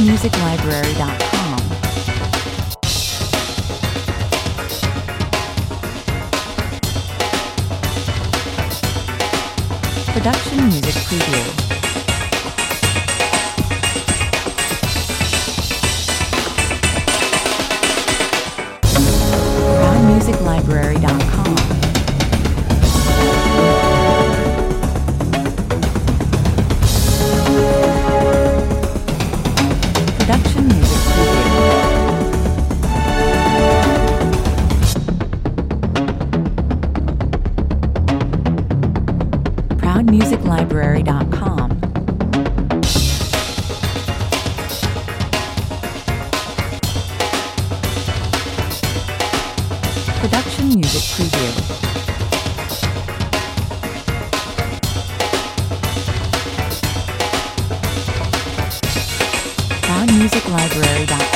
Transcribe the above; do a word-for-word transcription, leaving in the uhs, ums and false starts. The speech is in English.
music library dot com. Production Music Preview. proud music library dot com. Production Music Preview. proud music library dot com. Production Music Preview. proud music library dot com.